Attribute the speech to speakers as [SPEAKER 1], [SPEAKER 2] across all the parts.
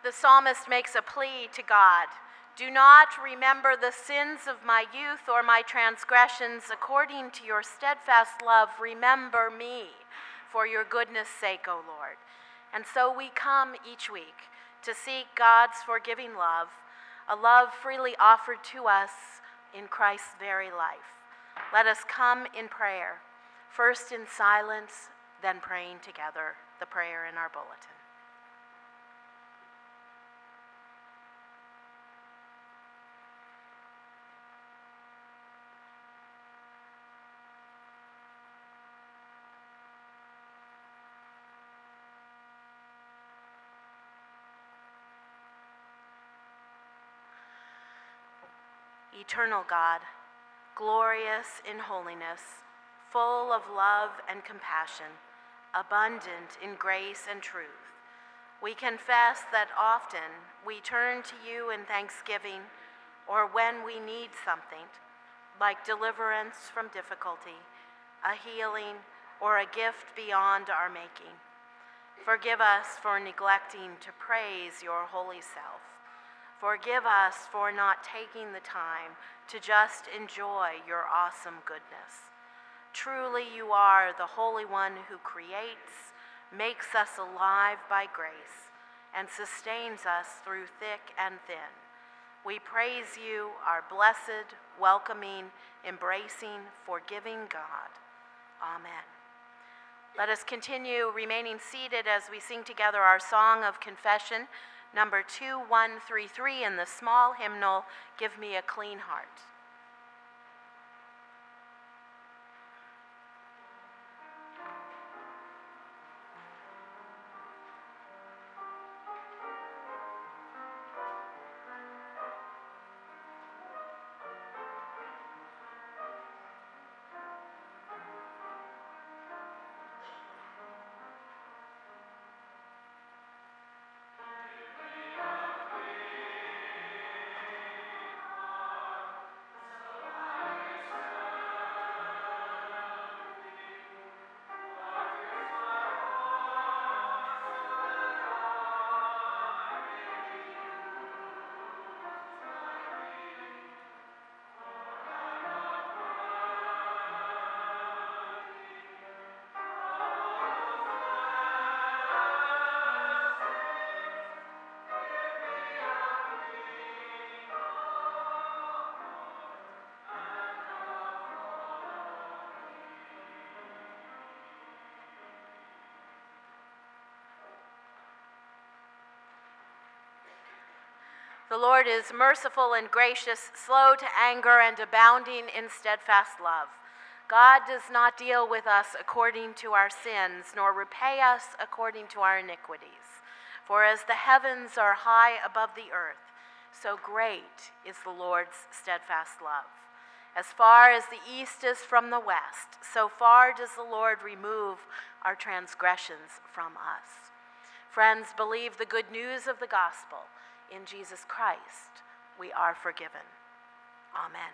[SPEAKER 1] The psalmist makes a plea to God. Do not remember the sins of my youth or my transgressions. According to your steadfast love, remember me for your goodness' sake, O Lord. And so we come each week to seek God's forgiving love, a love freely offered to us in Christ's very life. Let us come in prayer, first in silence, then praying together the prayer in our bulletin. Eternal God, glorious in holiness, full of love and compassion, abundant in grace and truth, we confess that often we turn to you in thanksgiving or when we need something, like deliverance from difficulty, a healing, or a gift beyond our making. Forgive us for neglecting to praise your holy self. Forgive us for not taking the time to just enjoy your awesome goodness. Truly, you are the Holy One who creates, makes us alive by grace, and sustains us through thick and thin. We praise you, our blessed, welcoming, embracing, forgiving God. Amen. Let us continue remaining seated as we sing together our song of confession, number 2133 in the small hymnal, Give Me a Clean Heart. The Lord is merciful and gracious, slow to anger, and abounding in steadfast love. God does not deal with us according to our sins, nor repay us according to our iniquities. For as the heavens are high above the earth, so great is the Lord's steadfast love. As far as the east is from the west, so far does the Lord remove our transgressions from us. Friends, believe the good news of the gospel. In Jesus Christ, we are forgiven. Amen.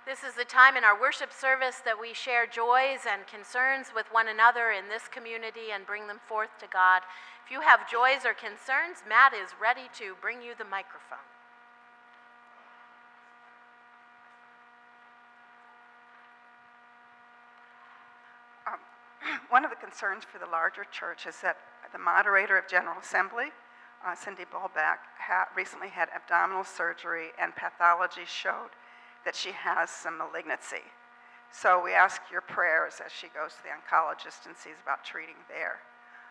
[SPEAKER 1] This is the time in our worship service that we share joys and concerns with one another in this community and bring them forth to God. If you have joys or concerns, Matt is ready to bring you the microphone.
[SPEAKER 2] One of the concerns for the larger church is that the moderator of General Assembly, Cindy Bulback, recently had abdominal surgery, and pathology showed that she has some malignancy. So we ask your prayers as she goes to the oncologist and sees about treating there.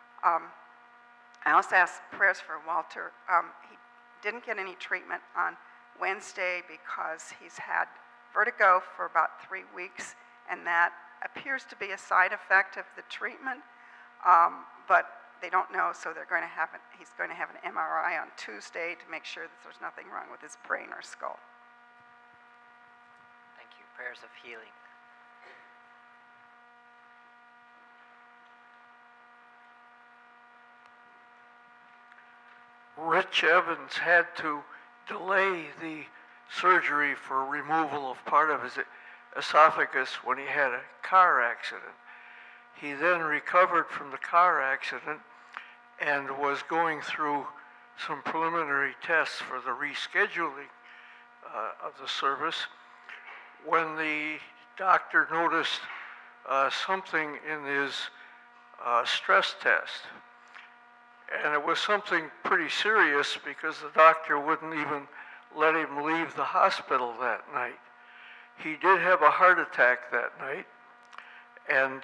[SPEAKER 2] I also ask prayers for Walter. He didn't get any treatment on Wednesday because he's had vertigo for about 3 weeks, and that appears to be a side effect of the treatment, but they don't know, so he's going to have an MRI on Tuesday to make sure that there's nothing wrong with his brain or skull.
[SPEAKER 3] Thank you. Prayers of healing.
[SPEAKER 4] Rich Evans had to delay the surgery for removal of part of his esophagus when he had a car accident. He then recovered from the car accident and was going through some preliminary tests for the rescheduling of the service when the doctor noticed something in his stress test. And it was something pretty serious because the doctor wouldn't even let him leave the hospital that night. He did have a heart attack that night and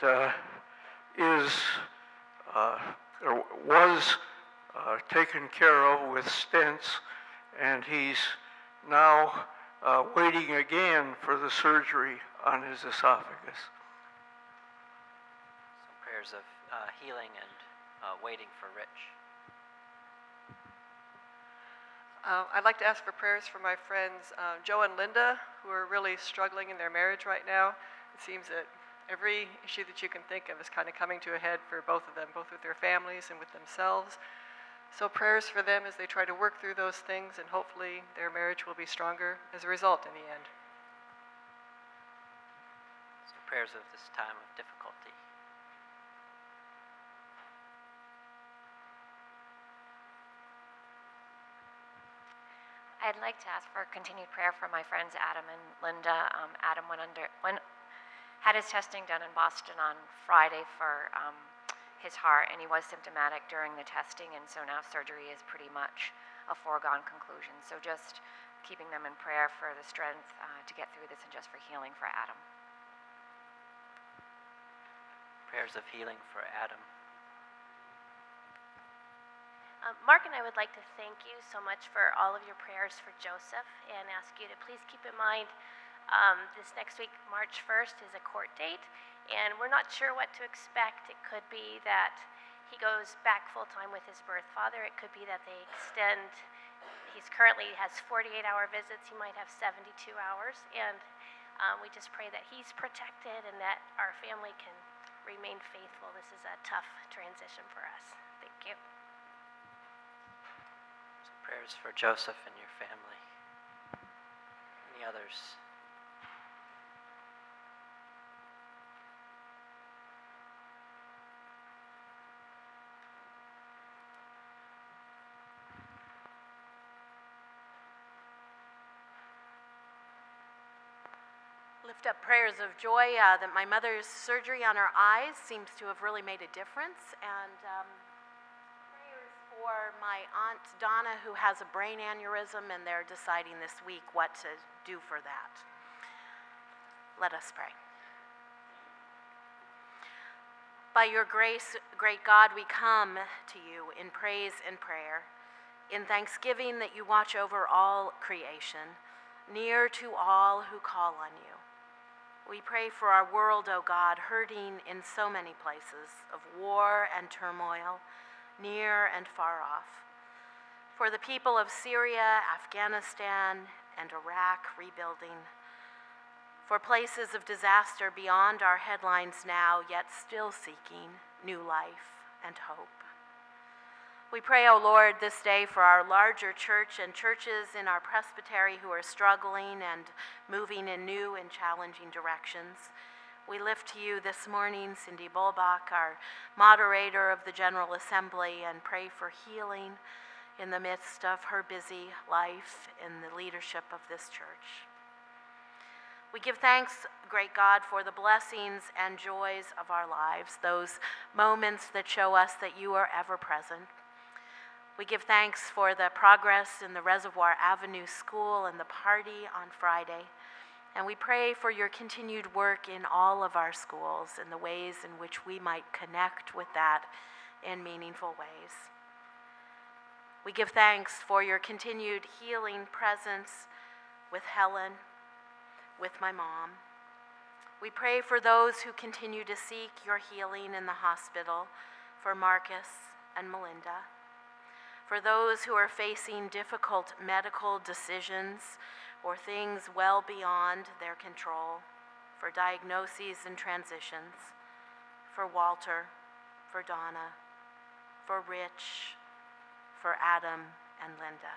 [SPEAKER 4] was taken care of with stents, and he's now waiting again for the surgery on his esophagus.
[SPEAKER 3] So prayers of healing and waiting for Rich.
[SPEAKER 5] I'd like to ask for prayers for my friends Joe and Linda, who are really struggling in their marriage right now. It seems that every issue that you can think of is kind of coming to a head for both of them, both with their families and with themselves. So prayers for them as they try to work through those things, and hopefully their marriage will be stronger as a result in the end.
[SPEAKER 3] So prayers of this time of difficulty.
[SPEAKER 6] I'd like to ask for continued prayer for my friends Adam and Linda. Adam had his testing done in Boston on Friday for his heart, and he was symptomatic during the testing, and so now surgery is pretty much a foregone conclusion. So just keeping them in prayer for the strength to get through this and just for healing for Adam.
[SPEAKER 3] Prayers of healing for Adam.
[SPEAKER 7] Mark and I would like to thank you so much for all of your prayers for Joseph and ask you to please keep in mind this next week, March 1st, is a court date, and we're not sure what to expect. It could be that he goes back full-time with his birth father. It could be that they extend. He's currently has 48-hour visits. He might have 72 hours, and we just pray that he's protected and that our family can remain faithful. This is a tough transition for us. Thank you.
[SPEAKER 3] Prayers for Joseph and your family. Any others?
[SPEAKER 1] Lift up prayers of joy that my mother's surgery on her eyes seems to have really made a difference, and for my Aunt Donna, who has a brain aneurysm, and they're deciding this week what to do for that. Let us pray. By your grace, great God, we come to you in praise and prayer, in thanksgiving that you watch over all creation, near to all who call on you. We pray for our world, O God, hurting in so many places of war and turmoil, near and far off. For the people of Syria, Afghanistan, and Iraq rebuilding. For places of disaster beyond our headlines now, yet still seeking new life and hope. We pray, O Lord, this day for our larger church and churches in our presbytery who are struggling and moving in new and challenging directions. We lift to you this morning Cindy Bolbach, our moderator of the General Assembly, and pray for healing in the midst of her busy life in the leadership of this church. We give thanks, great God, for the blessings and joys of our lives, those moments that show us that you are ever present. We give thanks for the progress in the Reservoir Avenue School and the party on Friday. And we pray for your continued work in all of our schools and the ways in which we might connect with that in meaningful ways. We give thanks for your continued healing presence with Helen, with my mom. We pray for those who continue to seek your healing in the hospital, for Marcus and Melinda. For those who are facing difficult medical decisions or things well beyond their control, for diagnoses and transitions, for Walter, for Donna, for Rich, for Adam and Linda.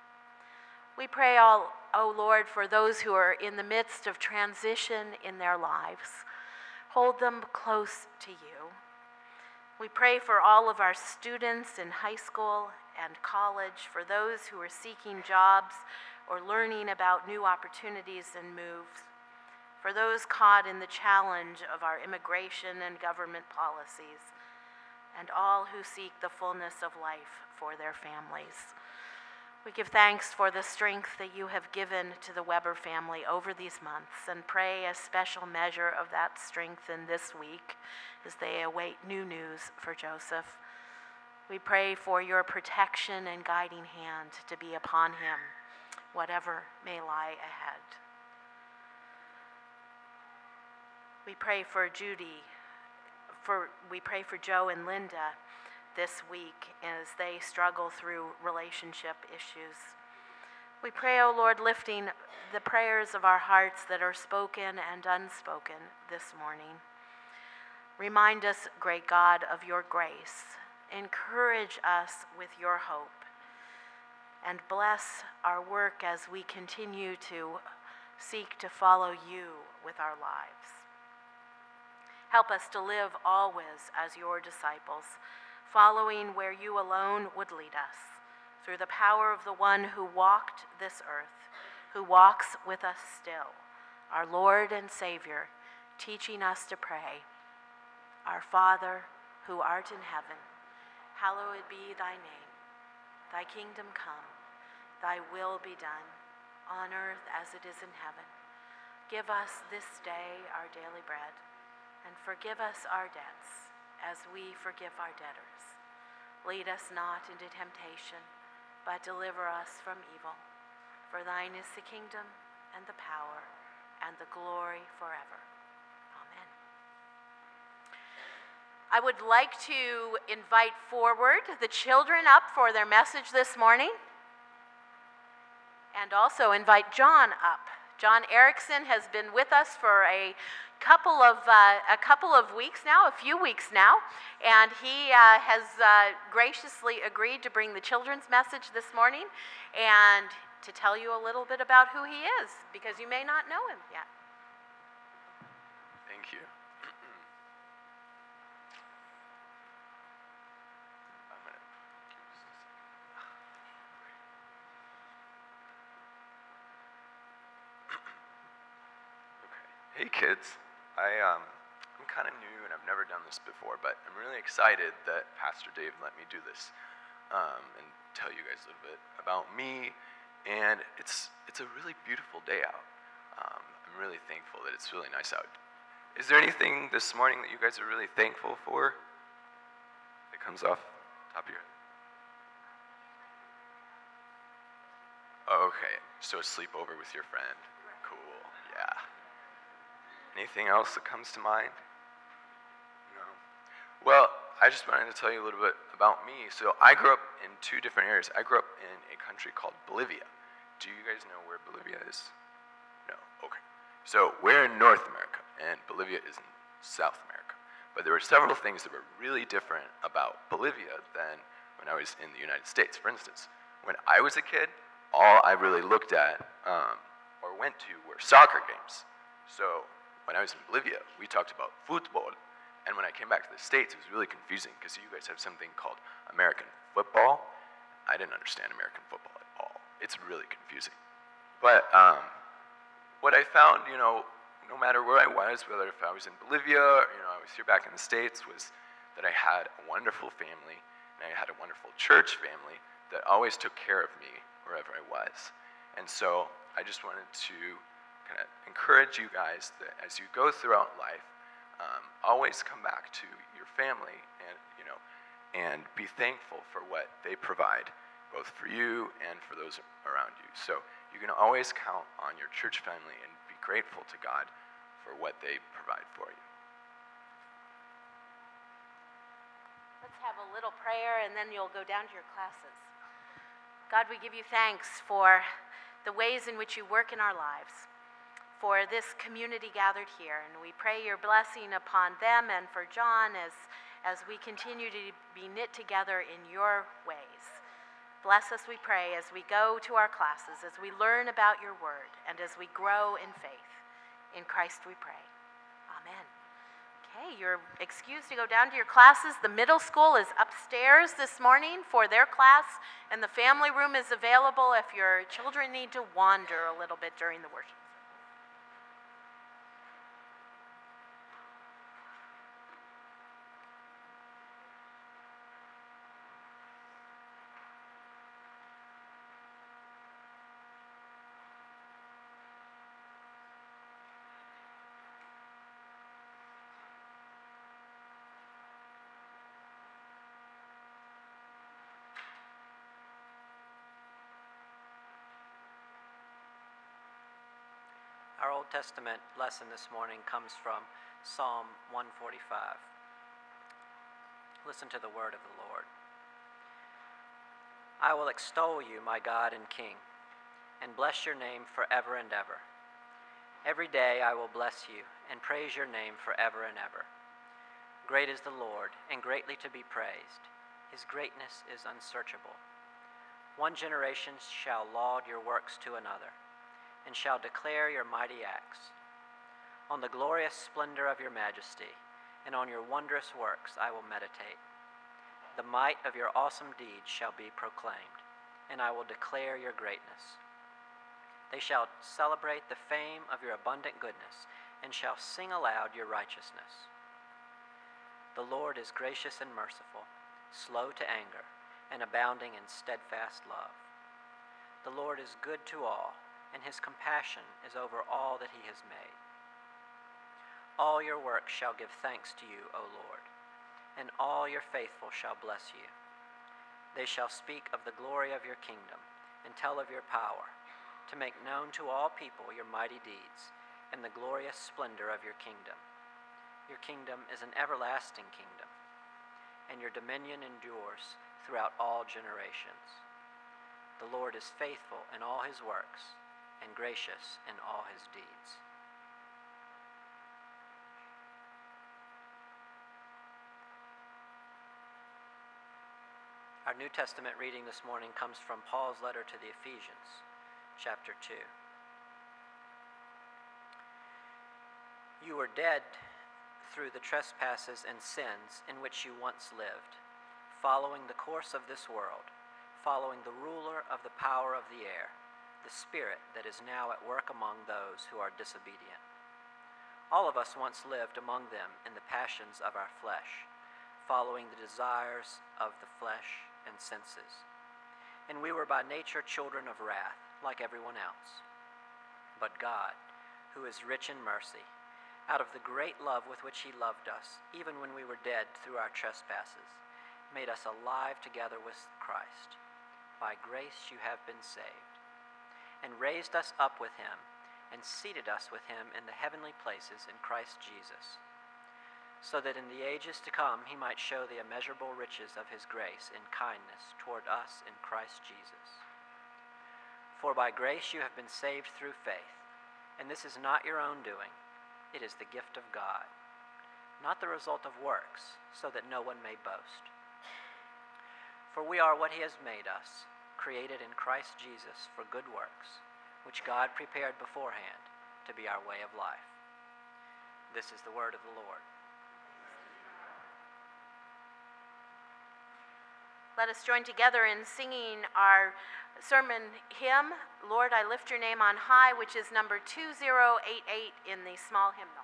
[SPEAKER 1] We pray, O Lord, for those who are in the midst of transition in their lives. Hold them close to you. We pray for all of our students in high school and college, for those who are seeking jobs or learning about new opportunities and moves, for those caught in the challenge of our immigration and government policies, and all who seek the fullness of life for their families. We give thanks for the strength that you have given to the Weber family over these months and pray a special measure of that strength in this week as they await new news for Joseph. We pray for your protection and guiding hand to be upon him, whatever may lie ahead. We pray for Judy, we pray for Joe and Linda this week as they struggle through relationship issues. We pray, O Lord, lifting the prayers of our hearts that are spoken and unspoken this morning. Remind us, great God, of your grace. Encourage us with your hope. And bless our work as we continue to seek to follow you with our lives. Help us to live always as your disciples, following where you alone would lead us, through the power of the one who walked this earth, who walks with us still, our Lord and Savior, teaching us to pray, Our Father, who art in heaven, hallowed be thy name. Thy kingdom come, thy will be done, on earth as it is in heaven. Give us this day our daily bread, and forgive us our debts, as we forgive our debtors. Lead us not into temptation, but deliver us from evil. For thine is the kingdom, and the power, and the glory forever. Amen. I would like to invite forward the children up for their message this morning, and also invite John up. John Erickson has been with us for a couple of weeks now, a few weeks now, and he has graciously agreed to bring the children's message this morning and to tell you a little bit about who he is, because you may not know him yet.
[SPEAKER 8] Thank you. Hey kids, I'm kind of new and I've never done this before, but I'm really excited that Pastor Dave let me do this and tell you guys a little bit about me. And it's a really beautiful day out. I'm really thankful that it's really nice out. Is there anything this morning that you guys are really thankful for that comes off the top of your head? Oh, okay, so a sleepover with your friend. Cool, yeah. Anything else that comes to mind? No? Well, I just wanted to tell you a little bit about me. So I grew up in two different areas. I grew up in a country called Bolivia. Do you guys know where Bolivia is? No? Okay. So we're in North America, and Bolivia is in South America. But there were several things that were really different about Bolivia than when I was in the United States, for instance. When I was a kid, all I really looked at or went to were soccer games. So when I was in Bolivia, we talked about football. And when I came back to the States, it was really confusing because you guys have something called American football. I didn't understand American football at all. It's really confusing. But what I found, no matter where I was, whether if I was in Bolivia or I was here back in the States, was that I had a wonderful family and I had a wonderful church family that always took care of me wherever I was. And so I just wanted to kind of encourage you guys that as you go throughout life, always come back to your family and be thankful for what they provide, both for you and for those around you. So you can always count on your church family and be grateful to God for what they provide for you.
[SPEAKER 1] Let's have a little prayer and then you'll go down to your classes. God, we give you thanks for the ways in which you work in our lives, for this community gathered here. And we pray your blessing upon them and for John as we continue to be knit together in your ways. Bless us, we pray, as we go to our classes, as we learn about your word, and as we grow in faith. In Christ we pray. Amen. Okay, you're excused to go down to your classes. The middle school is upstairs this morning for their class, and the family room is available if your children need to wander a little bit during the worship.
[SPEAKER 3] Our Old Testament lesson this morning comes from Psalm 145. Listen to the word of the Lord. I will extol you, my God and King, and bless your name forever and ever. Every day I will bless you and praise your name forever and ever. Great is the Lord, and greatly to be praised. His greatness is unsearchable. One generation shall laud your works to another, and shall declare your mighty acts. On the glorious splendor of your majesty, and on your wondrous works I will meditate. The might of your awesome deeds shall be proclaimed, and I will declare your greatness. They shall celebrate the fame of your abundant goodness, and shall sing aloud your righteousness. The Lord is gracious and merciful, slow to anger, and abounding in steadfast love. The Lord is good to all, and his compassion is over all that he has made. All your works shall give thanks to you, O Lord, and all your faithful shall bless you. They shall speak of the glory of your kingdom, and tell of your power, to make known to all people your mighty deeds, and the glorious splendor of your kingdom. Your kingdom is an everlasting kingdom, and your dominion endures throughout all generations. The Lord is faithful in all his works, and gracious in all his deeds. Our New Testament reading this morning comes from Paul's letter to the Ephesians, chapter 2. You were dead through the trespasses and sins in which you once lived, following the course of this world, following the ruler of the power of the air, the spirit that is now at work among those who are disobedient. All of us once lived among them in the passions of our flesh, following the desires of the flesh and senses. And we were by nature children of wrath, like everyone else. But God, who is rich in mercy, out of the great love with which he loved us, even when we were dead through our trespasses, made us alive together with Christ. By grace you have been saved, and raised us up with him, and seated us with him in the heavenly places in Christ Jesus, so that in the ages to come he might show the immeasurable riches of his grace in kindness toward us in Christ Jesus. For by grace you have been saved through faith, and this is not your own doing, it is the gift of God, not the result of works, so that no one may boast. For we are what he has made us, created in Christ Jesus for good works, which God prepared beforehand to be our way of life. This is the word of the Lord.
[SPEAKER 1] Let us join together in singing our sermon hymn, Lord, I Lift Your Name on High, which is number 2088 in the small hymnal.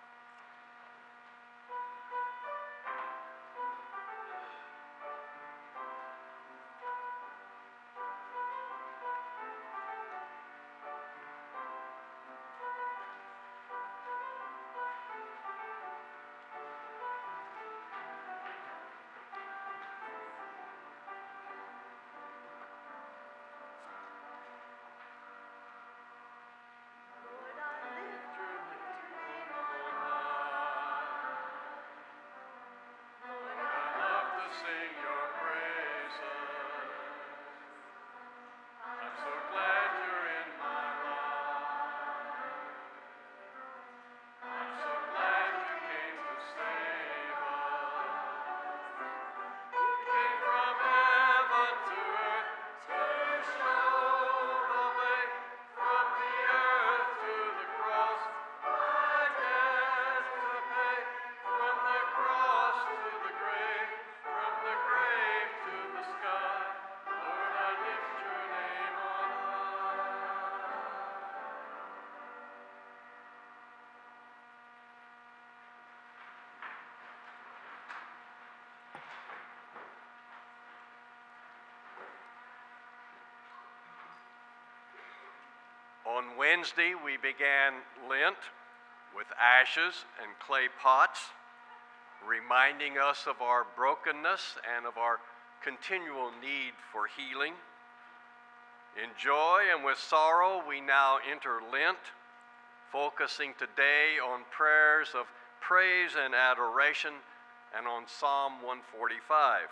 [SPEAKER 9] On Wednesday, we began Lent with ashes and clay pots, reminding us of our brokenness and of our continual need for healing. In joy and with sorrow, we now enter Lent, focusing today on prayers of praise and adoration and on Psalm 145.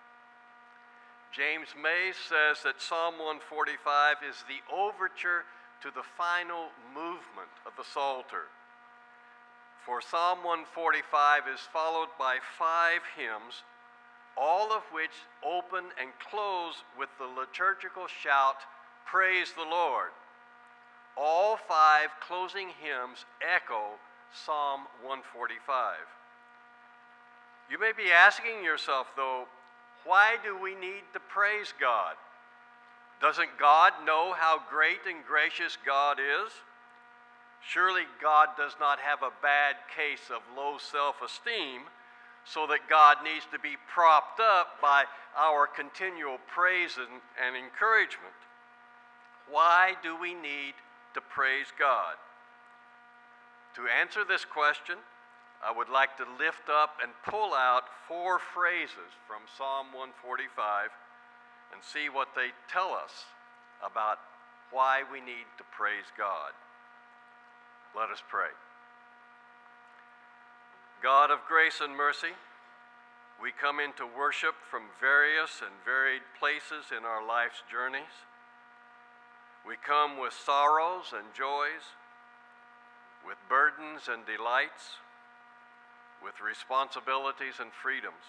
[SPEAKER 9] James Mays says that Psalm 145 is the overture to the final movement of the Psalter. For Psalm 145 is followed by 5 hymns, all of which open and close with the liturgical shout, "Praise the Lord." All 5 closing hymns echo Psalm 145. You may be asking yourself, though, why do we need to praise God? Doesn't God know how great and gracious God is? Surely God does not have a bad case of low self-esteem, so that God needs to be propped up by our continual praise and encouragement. Why do we need to praise God? To answer this question, I would like to lift up and pull out 4 phrases from Psalm 145 and see what they tell us about why we need to praise God. Let us pray. God of grace and mercy, we come into worship from various and varied places in our life's journeys. We come with sorrows and joys, with burdens and delights, with responsibilities and freedoms.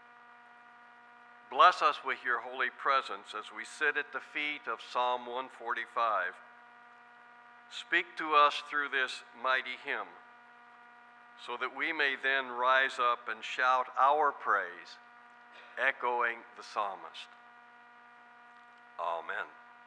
[SPEAKER 9] Bless us with your holy presence as we sit at the feet of Psalm 145. Speak to us through this mighty hymn, so that we may then rise up and shout our praise, echoing the psalmist. Amen.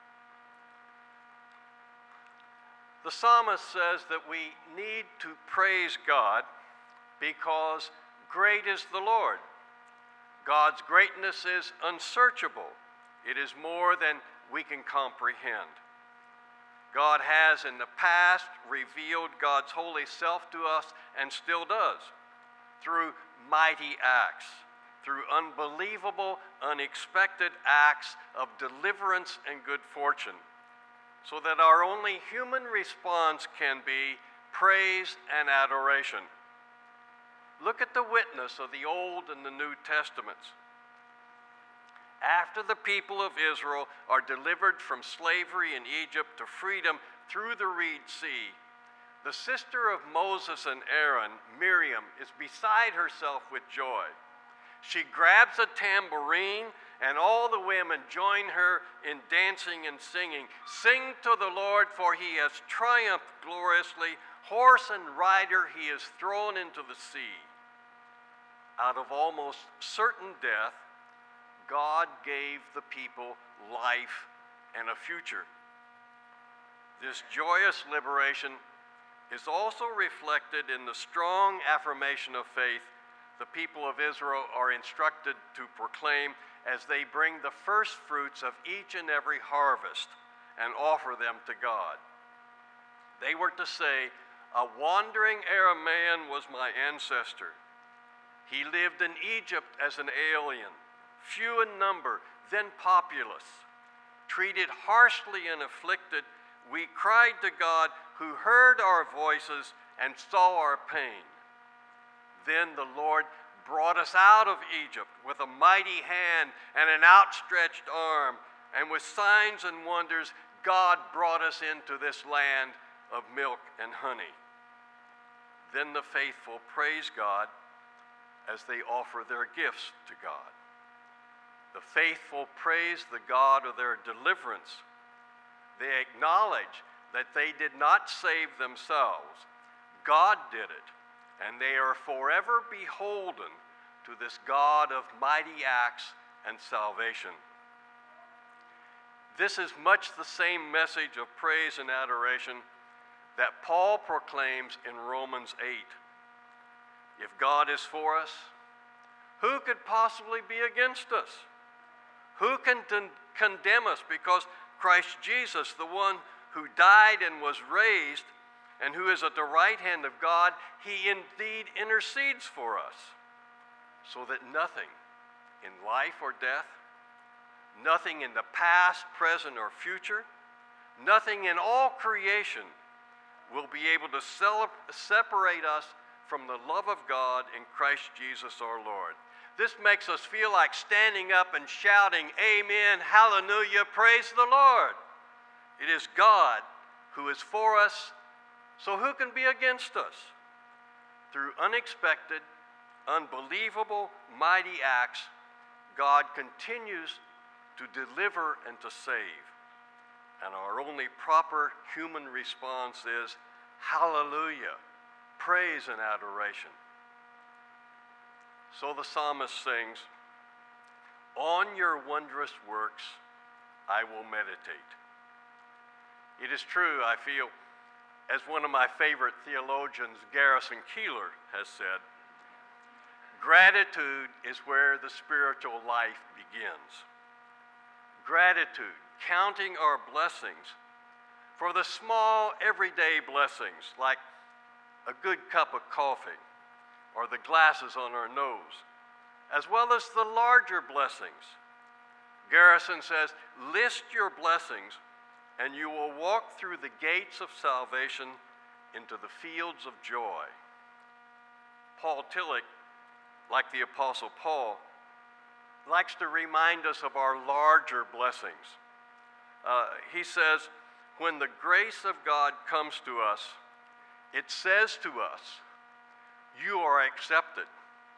[SPEAKER 9] The psalmist says that we need to praise God because great is the Lord. God's greatness is unsearchable. It is more than we can comprehend. God has in the past revealed God's holy self to us and still does through mighty acts, through unbelievable, unexpected acts of deliverance and good fortune, so that our only human response can be praise and adoration. Look at the witness of the Old and the New Testaments. After the people of Israel are delivered from slavery in Egypt to freedom through the Reed Sea, the sister of Moses and Aaron, Miriam, is beside herself with joy. She grabs a tambourine, and all the women join her in dancing and singing. Sing to the Lord, for he has triumphed gloriously. Horse and rider he is thrown into the sea. Out of almost certain death, God gave the people life and a future. This joyous liberation is also reflected in the strong affirmation of faith the people of Israel are instructed to proclaim as they bring the first fruits of each and every harvest and offer them to God. They were to say, "A wandering Aramaean was my ancestor. He lived in Egypt as an alien, few in number, then populous. Treated harshly and afflicted, we cried to God, who heard our voices and saw our pain. Then the Lord brought us out of Egypt with a mighty hand and an outstretched arm, and with signs and wonders, God brought us into this land of milk and honey." Then the faithful praise God as they offer their gifts to God. The faithful praise the God of their deliverance. They acknowledge that they did not save themselves. God did it, and they are forever beholden to this God of mighty acts and salvation. This is much the same message of praise and adoration that Paul proclaims in Romans 8. If God is for us, who could possibly be against us? Who can condemn us? Because Christ Jesus, the one who died and was raised, and who is at the right hand of God, he indeed intercedes for us, so that nothing in life or death, nothing in the past, present, or future, nothing in all creation will be able to separate us from the love of God in Christ Jesus our Lord. This makes us feel like standing up and shouting, "Amen, hallelujah, praise the Lord." It is God who is for us, so who can be against us? Through unexpected, unbelievable, mighty acts, God continues to deliver and to save. And our only proper human response is, hallelujah, praise and adoration. So the psalmist sings, "On your wondrous works I will meditate." It is true, I feel, as one of my favorite theologians, Garrison Keillor, has said, gratitude is where the spiritual life begins. Gratitude, counting our blessings for the small everyday blessings like a good cup of coffee or the glasses on our nose, as well as the larger blessings. Garrison says, list your blessings and you will walk through the gates of salvation into the fields of joy. Paul Tillich, like the Apostle Paul, likes to remind us of our larger blessings. He says, when the grace of God comes to us, it says to us, you are accepted.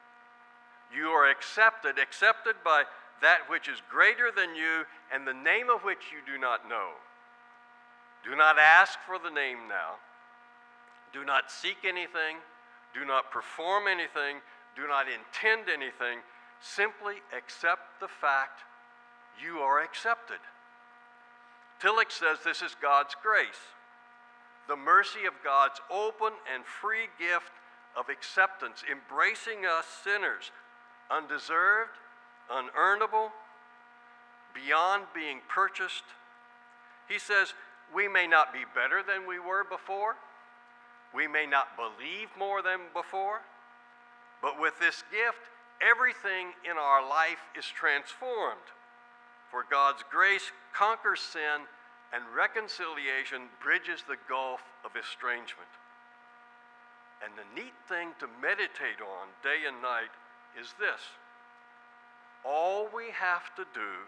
[SPEAKER 9] You are accepted by that which is greater than you and the name of which you do not know. Do not ask for the name now. Do not seek anything. Do not perform anything. Do not intend anything. Simply accept the fact you are accepted. Tillich says this is God's grace, the mercy of God's open and free gift of acceptance, embracing us sinners, undeserved, unearnable, beyond being purchased. He says, we may not be better than we were before. We may not believe more than before. But with this gift, everything in our life is transformed. For God's grace conquers sin, and reconciliation bridges the gulf of estrangement. And the neat thing to meditate on day and night is this. All we have to do,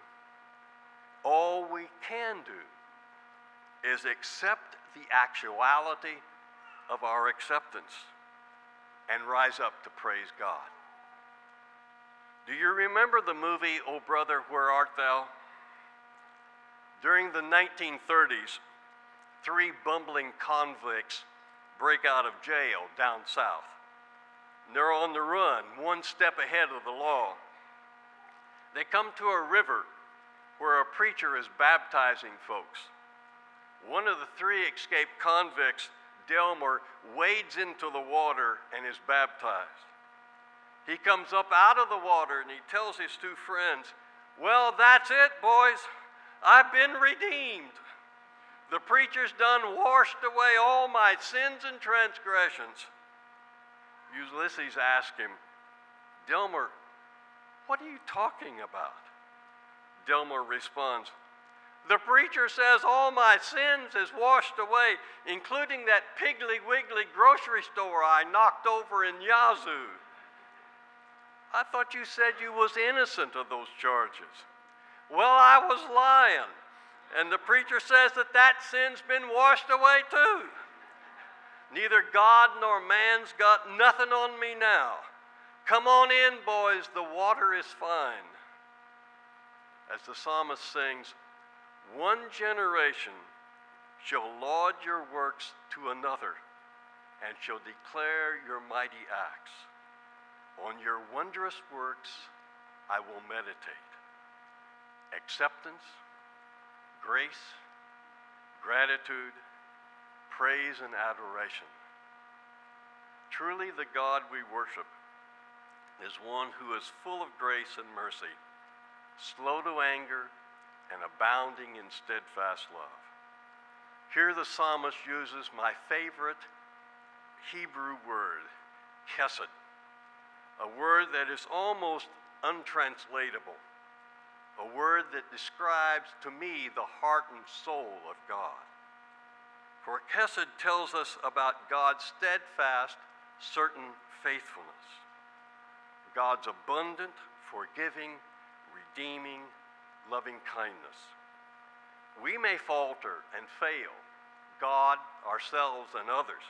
[SPEAKER 9] all we can do, is accept the actuality of our acceptance and rise up to praise God. Do you remember the movie, Oh Brother, Where Art Thou? During the 1930s, 3 bumbling convicts break out of jail down south. They're on the run, one step ahead of the law. They come to a river where a preacher is baptizing folks. One of the 3 escaped convicts, Delmer, wades into the water and is baptized. He comes up out of the water and he tells his 2 friends, "Well, that's it, boys. I've been redeemed. The preacher's done washed away all my sins and transgressions." Ulysses asked him, "Delmer, what are you talking about?" Delmer responds, "The preacher says all my sins is washed away, including that Piggly Wiggly grocery store I knocked over in Yazoo." "I thought you said you was innocent of those charges." "Well, I was lying, and the preacher says that sin's been washed away too. Neither God nor man's got nothing on me now. Come on in, boys, the water is fine." As the psalmist sings, "One generation shall laud your works to another, and shall declare your mighty acts. On your wondrous works I will meditate." Acceptance, grace, gratitude, praise, and adoration. Truly, the God we worship is one who is full of grace and mercy, slow to anger, and abounding in steadfast love. Here the psalmist uses my favorite Hebrew word, chesed, a word that is almost untranslatable, a word that describes to me the heart and soul of God. For chesed tells us about God's steadfast, certain faithfulness, God's abundant, forgiving, redeeming, loving kindness. We may falter and fail, God, ourselves, and others.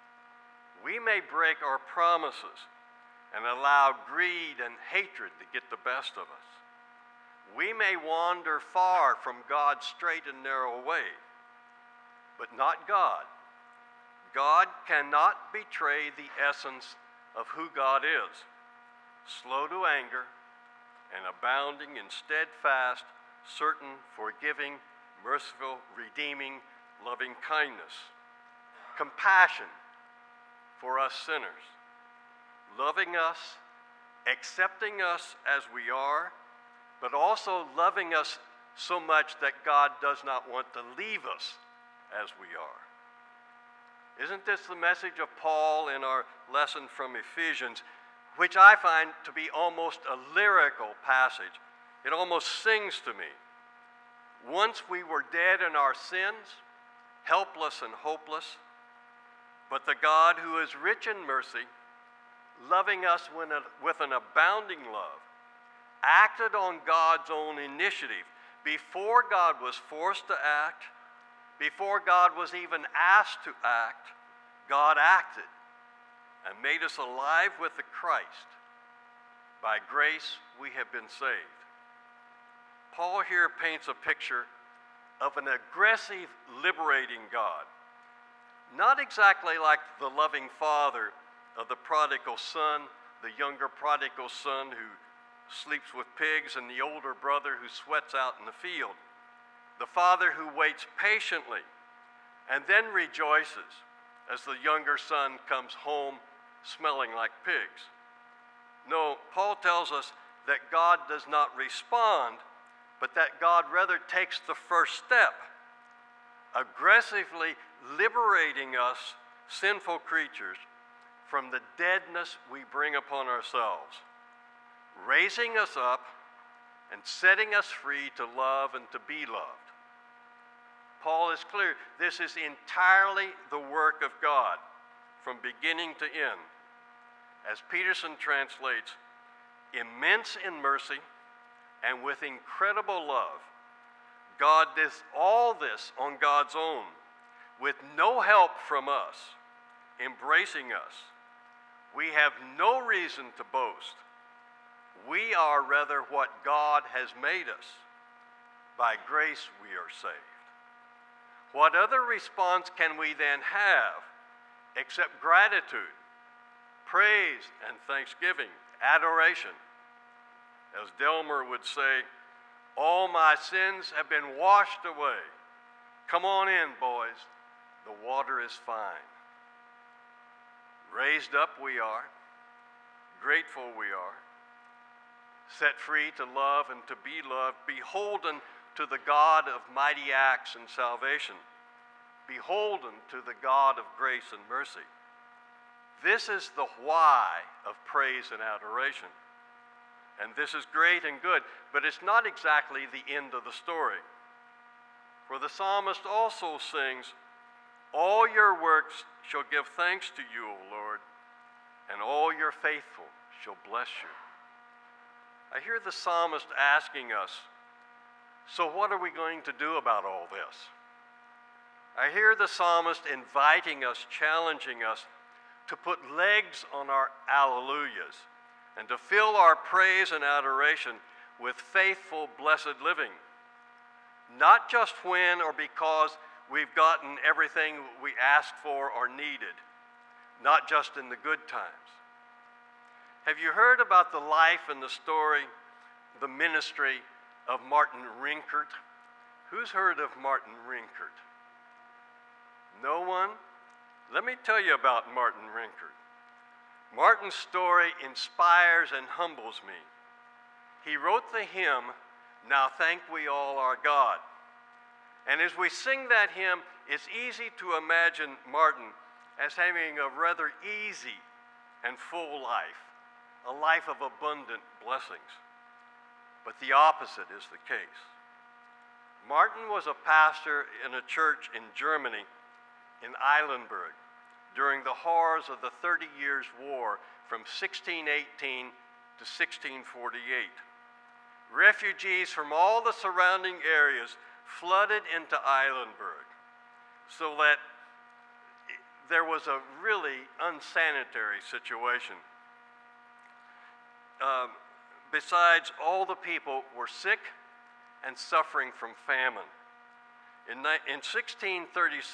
[SPEAKER 9] We may break our promises and allow greed and hatred to get the best of us. We may wander far from God's straight and narrow way, but not God. God cannot betray the essence of who God is, slow to anger and abounding in steadfast, certain, forgiving, merciful, redeeming, loving kindness, compassion for us sinners, loving us, accepting us as we are, but also loving us so much that God does not want to leave us as we are. Isn't this the message of Paul in our lesson from Ephesians, which I find to be almost a lyrical passage? It almost sings to me. Once we were dead in our sins, helpless and hopeless, but the God who is rich in mercy, loving us with an abounding love, acted on God's own initiative. Before God was forced to act, before God was even asked to act, God acted and made us alive with the Christ. By grace, we have been saved. Paul here paints a picture of an aggressive, liberating God. Not exactly like the loving father of the prodigal son, the younger prodigal son who sleeps with pigs, and the older brother who sweats out in the field. The father who waits patiently and then rejoices as the younger son comes home smelling like pigs. No, Paul tells us that God does not respond, but that God rather takes the first step, aggressively liberating us, sinful creatures, from the deadness we bring upon ourselves, raising us up and setting us free to love and to be loved. Paul is clear, this is entirely the work of God from beginning to end. As Peterson translates, immense in mercy and with incredible love, God does all this on God's own, with no help from us, embracing us. We have no reason to boast. We are rather what God has made us. By grace we are saved. What other response can we then have except gratitude, praise, and thanksgiving, adoration? As Delmer would say, all my sins have been washed away. Come on in, boys. The water is fine. Raised up we are. Grateful we are. Set free to love and to be loved. Beholden to the God of mighty acts and salvation. Beholden to the God of grace and mercy. This is the why of praise and adoration. And this is great and good, but it's not exactly the end of the story. For the psalmist also sings, all your works shall give thanks to you, O Lord, and all your faithful shall bless you. I hear the psalmist asking us, so what are we going to do about all this? I hear the psalmist inviting us, challenging us to put legs on our alleluias and to fill our praise and adoration with faithful, blessed living. Not just when or because we've gotten everything we asked for or needed, not just in the good times. Have you heard about the life and the story, the ministry of Martin Rinkart? Who's heard of Martin Rinkart? No one? Let me tell you about Martin Rinkart. Martin's story inspires and humbles me. He wrote the hymn, Now Thank We All Our God. And as we sing that hymn, it's easy to imagine Martin as having a rather easy and full life, a life of abundant blessings. But the opposite is the case. Martin was a pastor in a church in Germany, in Eilenburg, during the horrors of the 30 Years' War from 1618 to 1648. Refugees from all the surrounding areas flooded into Eilenburg, so that there was a really unsanitary situation. Besides, all the people were sick and suffering from famine. In 1637,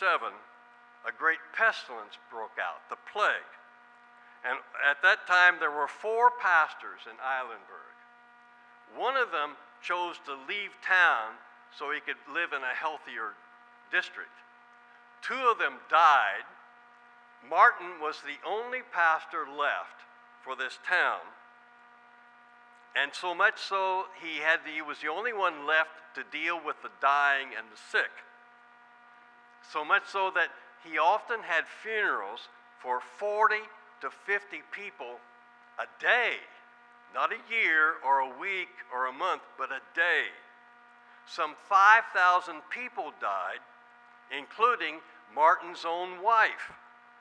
[SPEAKER 9] a great pestilence broke out, the plague. And at that time, there were 4 pastors in Eilenburg. One of them chose to leave town so he could live in a healthier district. 2 of them died. Martin was the only pastor left for this town. And so much so, he was the only one left to deal with the dying and the sick. So much so that he often had funerals for 40 to 50 people a day. Not a year or a week or a month, but a day. Some 5,000 people died, including Martin's own wife.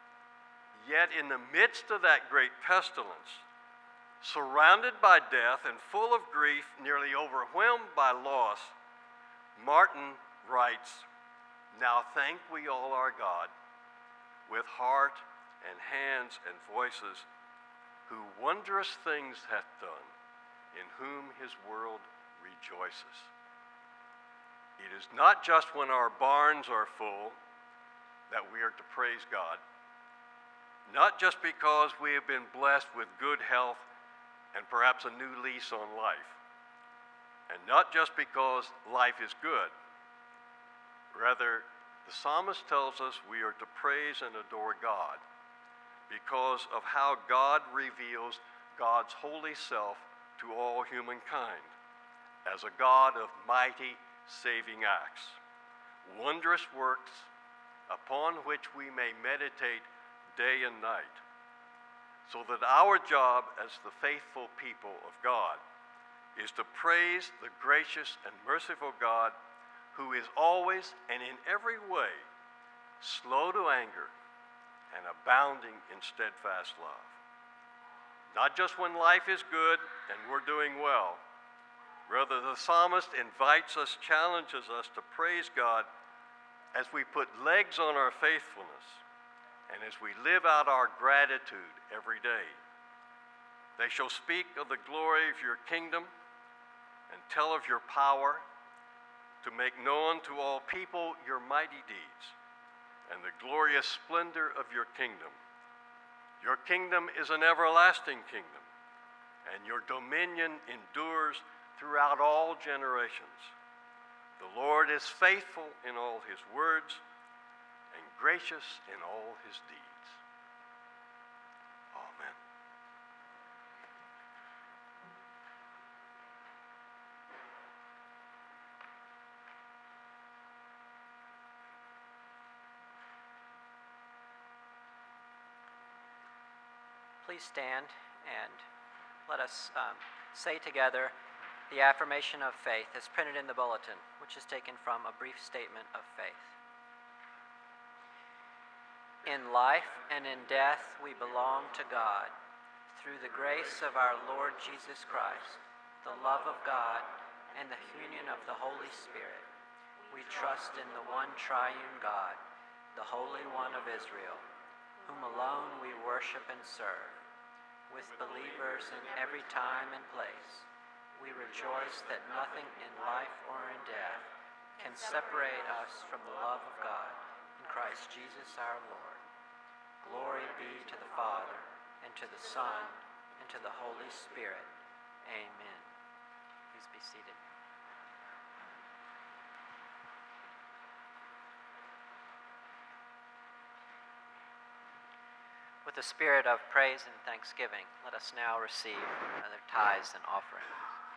[SPEAKER 9] Yet in the midst of that great pestilence, surrounded by death and full of grief, nearly overwhelmed by loss, Martin writes, Now thank we all our God, with heart and hands and voices, who wondrous things hath done, in whom his world rejoices. It is not just when our barns are full that we are to praise God, not just because we have been blessed with good health and perhaps a new lease on life, and not just because life is good. Rather, the psalmist tells us we are to praise and adore God because of how God reveals God's holy self to all humankind as a God of mighty saving acts, wondrous works upon which we may meditate day and night, so that our job as the faithful people of God is to praise the gracious and merciful God who is always and in every way slow to anger and abounding in steadfast love. Not just when life is good and we're doing well. Rather, the psalmist invites us, challenges us to praise God as we put legs on our faithfulness and as we live out our gratitude every day. They shall speak of the glory of your kingdom and tell of your power to make known to all people your mighty deeds and the glorious splendor of your kingdom. Your kingdom is an everlasting kingdom, and your dominion endures throughout all generations. The Lord is faithful in all his words and gracious in all his deeds. Amen.
[SPEAKER 3] Please stand and let us say together the affirmation of faith as printed in the bulletin, which is taken from a brief statement of faith. In life and in death we belong to God. Through the grace of our Lord Jesus Christ, the love of God, and the union of the Holy Spirit, we trust in the one triune God, the Holy One of Israel, whom alone we worship and serve. With believers in every time and place, we rejoice that nothing in life or in death can separate us from the love of God in Christ Jesus our Lord. Glory be to the Father, and to the Son, and to the Holy Spirit. Amen. Please be seated. With a spirit of praise and thanksgiving, let us now receive other tithes and offerings.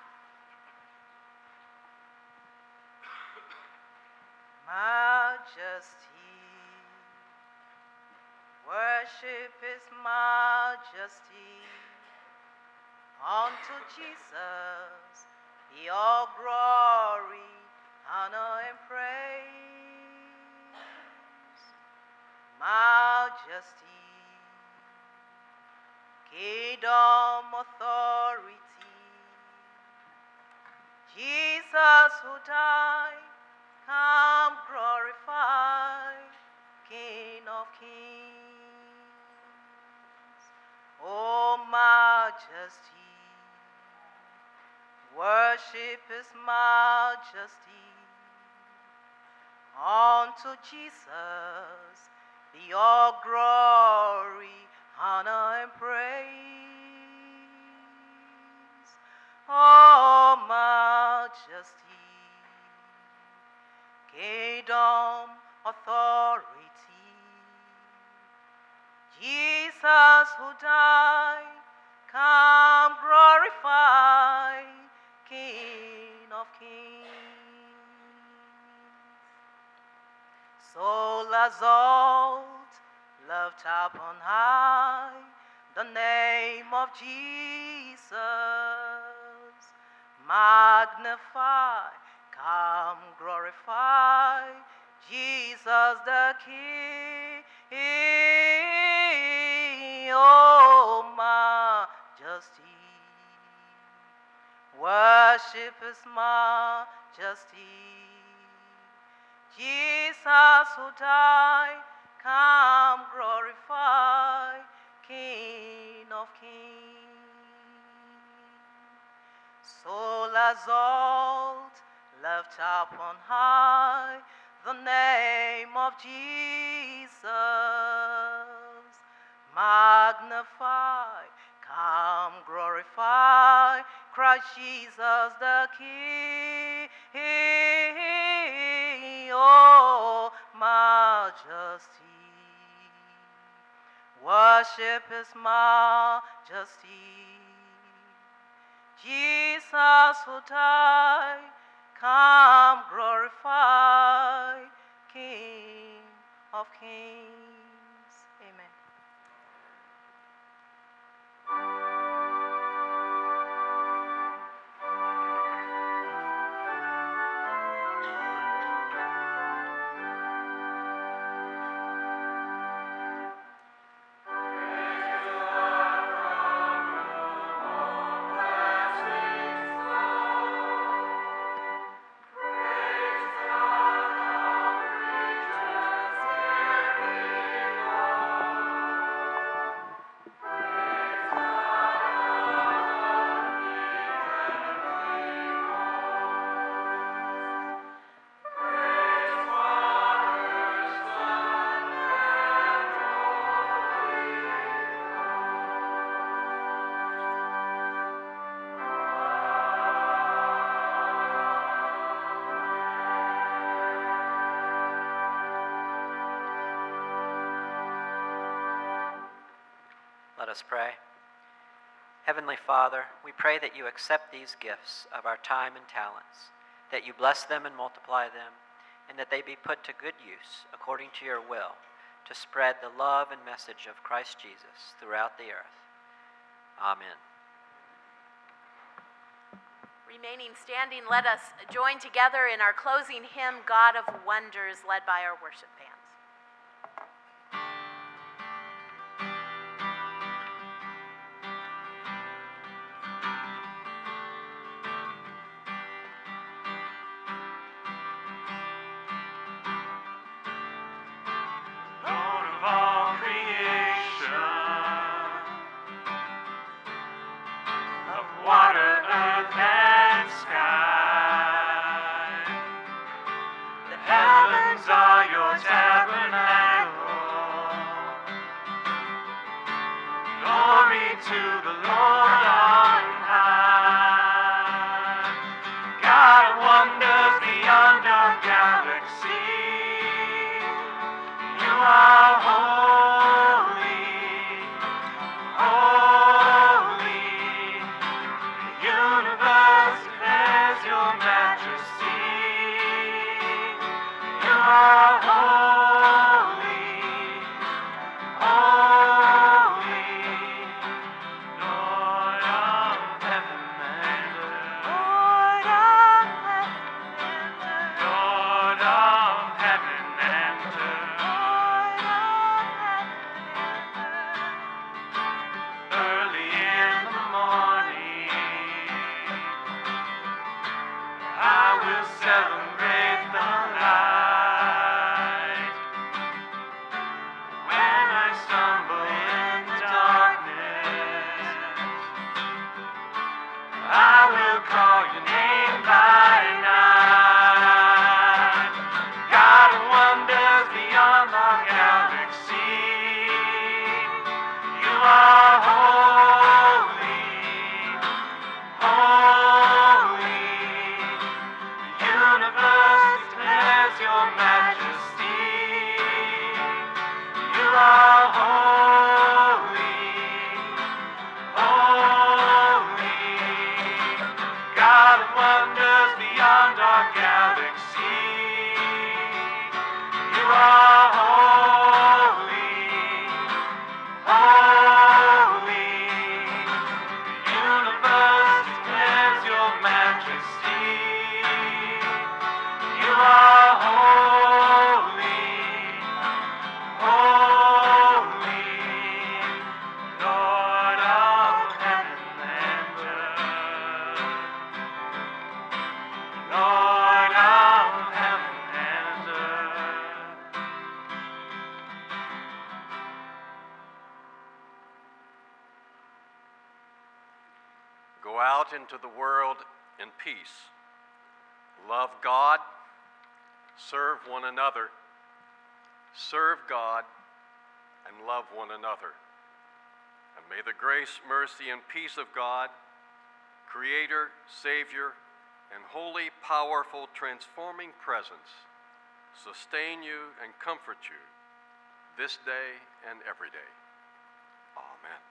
[SPEAKER 10] Majesty, worship his majesty. Unto Jesus be all glory, honor, and praise. Majesty, kingdom, authority. Jesus who died, come glorify, King of kings. O majesty, worship his majesty. Unto Jesus be all glory, honor, and praise. O majesty, kingdom, authority. Jesus who died, come glorify, King of kings. Soul exalt, lift up on high the name of Jesus. Magnify, come glorify Jesus the King. Oh, majesty, worship his majesty. Jesus who died, come glorify, King of kings. Soul exalt, lift up on high the name of Jesus. Magnify, come glorify Christ Jesus the King. Oh, majesty, worship his majesty. Jesus who died, come glorify, King of kings. Amen.
[SPEAKER 11] Praise
[SPEAKER 3] us pray. Heavenly Father, we pray that you accept these gifts of our time and talents, that you bless them and multiply them, and that they be put to good use according to your will, to spread the love and message of Christ Jesus throughout the earth. Amen.
[SPEAKER 1] Remaining standing, let us join together in our closing hymn, God of Wonders, led by our worship band.
[SPEAKER 9] Go out into the world in peace. Love God, serve one another, serve God, and love one another. And may the grace, mercy, and peace of God, Creator, Savior, and holy, powerful, transforming presence sustain you and comfort you this day and every day. Amen.